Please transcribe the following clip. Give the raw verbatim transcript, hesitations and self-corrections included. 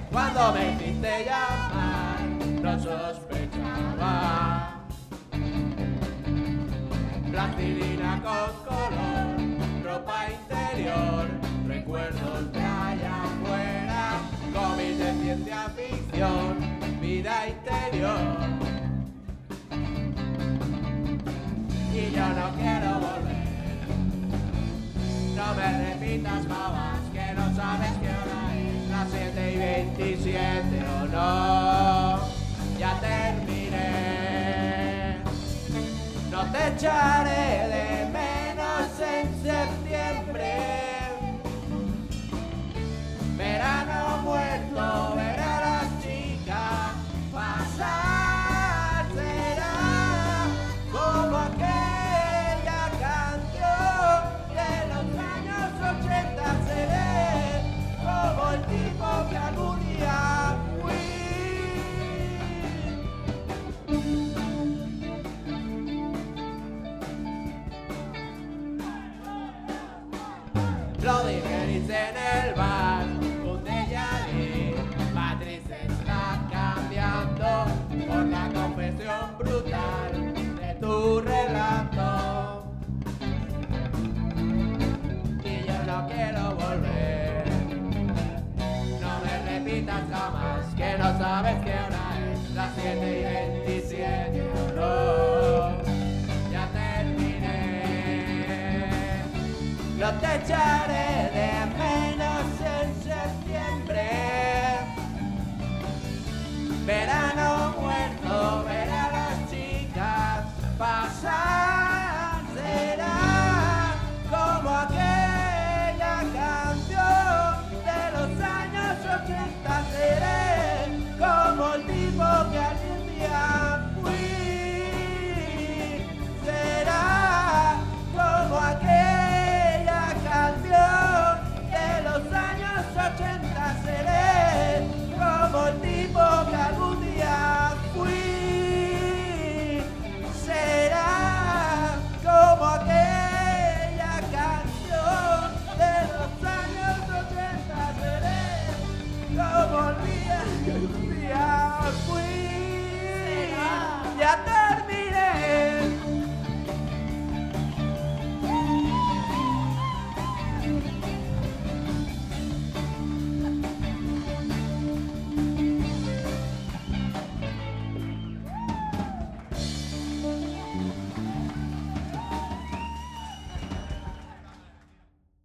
Cuando me hiciste llamar, no sospechaba. Plastilina con color, ropa interior, recuerdos de allá afuera, cómics de ciencia ficción, vida interior. Y yo no quiero volver. No me repitas jamás que no sabes qué hora es, las siete y veintisiete o no, ya terminé. No te echaré de menos en septiembre, verano muerto, ver a las chicas pasar, será como aquella canción de los años ochenta, seré como el tipo que algún día fui. Lo digerís en el bar, un déjà vu. Patrice está cambiando por la confesión brutal de tu relato. Y yo no quiero volver. No me repitas jamás que no sabes qué hora es, las siete y veintisiete o no, ya terminé. No te echaré de menos en septiembre, verano muerto, ver a las chicas pasar, será como aquella canción de los años ochenta, seré como el tipo que algún día fui, será como aquella canción de los años ochenta, seré como el tipo que algún día fui, será como aquella canción de los años ochenta, seré como el día.